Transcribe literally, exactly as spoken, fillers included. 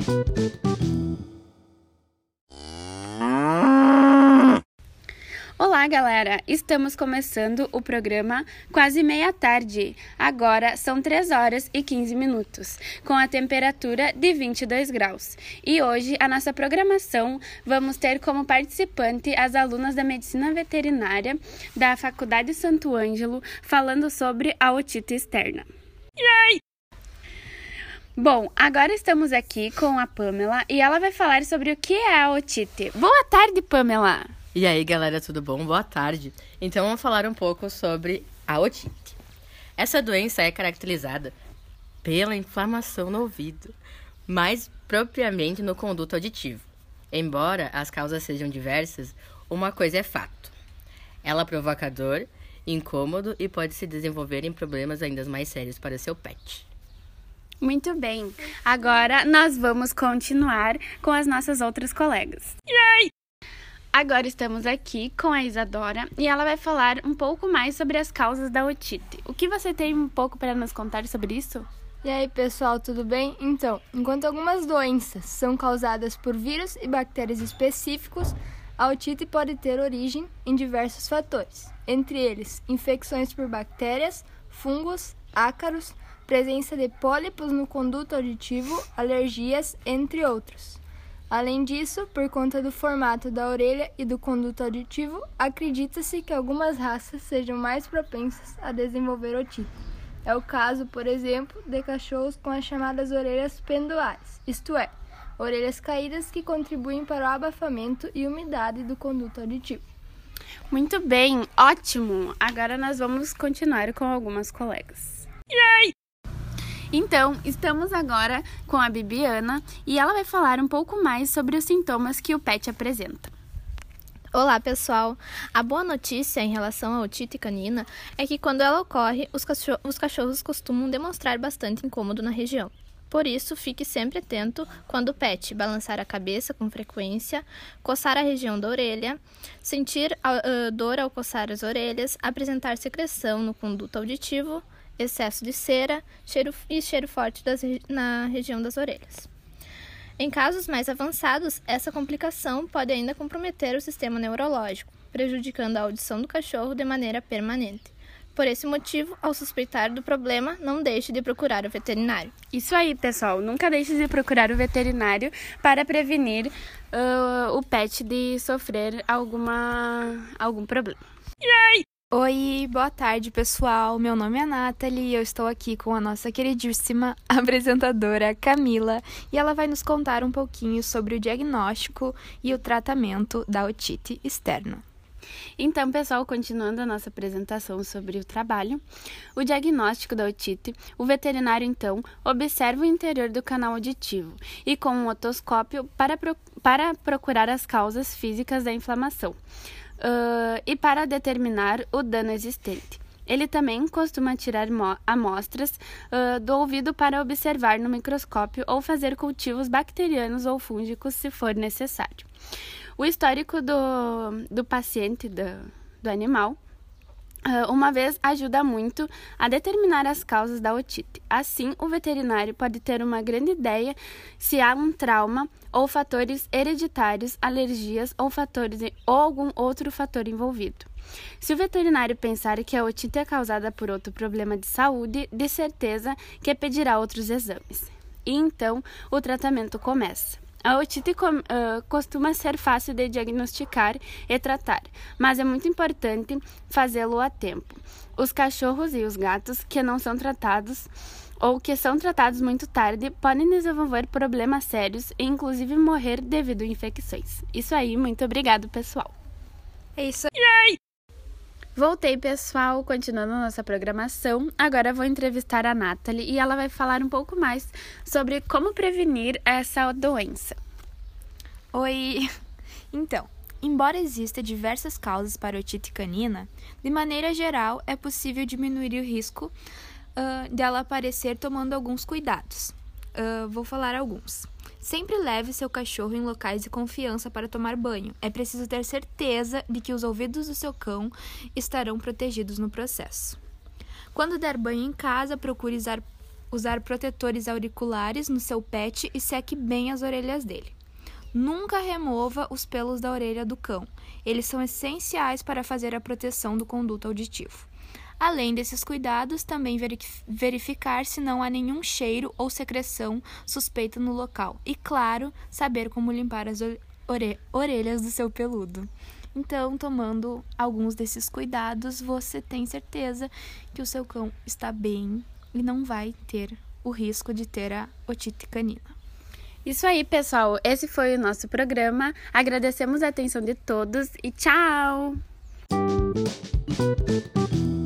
Olá, galera! Estamos começando o programa Quase Meia Tarde. Agora são três horas e quinze minutos, com a temperatura de vinte e dois graus. E hoje, a nossa programação, vamos ter como participante as alunas da Medicina Veterinária da Faculdade Santo Ângelo, falando sobre a otite externa. Yay! Bom, agora estamos aqui com a Pamela e ela vai falar sobre o que é a otite. Boa tarde, Pamela! E aí, galera, tudo bom? Boa tarde. Então, vamos falar um pouco sobre a otite. Essa doença é caracterizada pela inflamação no ouvido, mais propriamente no conduto auditivo. Embora as causas sejam diversas, uma coisa é fato. Ela provoca dor, incômodo e pode se desenvolver em problemas ainda mais sérios para seu pet. Muito bem. Agora, nós vamos continuar com as nossas outras colegas. Yay! Agora estamos aqui com a Isadora e ela vai falar um pouco mais sobre as causas da otite. O que você tem um pouco para nos contar sobre isso? E aí, pessoal, tudo bem? Então, enquanto algumas doenças são causadas por vírus e bactérias específicos, a otite pode ter origem em diversos fatores, entre eles infecções por bactérias, fungos, ácaros, presença de pólipos no conduto auditivo, alergias, entre outros. Além disso, por conta do formato da orelha e do conduto auditivo, acredita-se que algumas raças sejam mais propensas a desenvolver otite. É o caso, por exemplo, de cachorros com as chamadas orelhas pendulares, isto é, orelhas caídas que contribuem para o abafamento e umidade do conduto auditivo. Muito bem, ótimo! Agora nós vamos continuar com algumas colegas. Yay! Então, estamos agora com a Bibiana e ela vai falar um pouco mais sobre os sintomas que o pet apresenta. Olá, pessoal! A boa notícia em relação à otite canina é que quando ela ocorre, os, cachorro- os cachorros costumam demonstrar bastante incômodo na região. Por isso, fique sempre atento quando o pet balançar a cabeça com frequência, coçar a região da orelha, sentir uh, dor ao coçar as orelhas, apresentar secreção no conduto auditivo, excesso de cera cheiro, e cheiro forte das, na região das orelhas. Em casos mais avançados, essa complicação pode ainda comprometer o sistema neurológico, prejudicando a audição do cachorro de maneira permanente. Por esse motivo, ao suspeitar do problema, não deixe de procurar o veterinário. Isso aí, pessoal. Nunca deixe de procurar o veterinário para prevenir uh, o pet de sofrer alguma, algum problema. Yay! Oi, boa tarde, pessoal. Meu nome é Nathalie e eu estou aqui com a nossa queridíssima apresentadora Camila e ela vai nos contar um pouquinho sobre o diagnóstico e o tratamento da otite externa. Então, pessoal, continuando a nossa apresentação sobre o trabalho, o diagnóstico da otite, o veterinário, então, observa o interior do canal auditivo e com um otoscópio para, pro- para procurar as causas físicas da inflamação. Uh, e para determinar o dano existente. Ele também costuma tirar mo- amostras uh, do ouvido para observar no microscópio ou fazer cultivos bacterianos ou fúngicos se for necessário. O histórico do, do paciente, do, do animal, uh, uma vez ajuda muito a determinar as causas da otite. Assim, o veterinário pode ter uma grande ideia se há um trauma ou fatores hereditários, alergias ou fatores ou algum outro fator envolvido. Se o veterinário pensar que a otite é causada por outro problema de saúde, de certeza que pedirá outros exames. E então o tratamento começa. A otite com, uh, costuma ser fácil de diagnosticar e tratar, mas é muito importante fazê-lo a tempo. Os cachorros e os gatos que não são tratados ou que são tratados muito tarde podem desenvolver problemas sérios e inclusive morrer devido a infecções. Isso aí, muito obrigado, pessoal. É isso aí. Yay! Voltei, pessoal, continuando a nossa programação. Agora vou entrevistar a Nathalie e ela vai falar um pouco mais sobre como prevenir essa doença. Oi! Então, embora existam diversas causas para a otite canina, de maneira geral é possível diminuir o risco uh, dela aparecer tomando alguns cuidados. Uh, vou falar alguns. Sempre leve seu cachorro em locais de confiança para tomar banho. É preciso ter certeza de que os ouvidos do seu cão estarão protegidos no processo. Quando der banho em casa, procure usar usar protetores auriculares no seu pet e seque bem as orelhas dele. Nunca remova os pelos da orelha do cão. Eles são essenciais para fazer a proteção do conduto auditivo. Além desses cuidados, também verificar se não há nenhum cheiro ou secreção suspeita no local. E, claro, saber como limpar as ore- orelhas do seu peludo. Então, tomando alguns desses cuidados, você tem certeza que o seu cão está bem e não vai ter o risco de ter a otite canina. Isso aí, pessoal. Esse foi o nosso programa. Agradecemos a atenção de todos e tchau!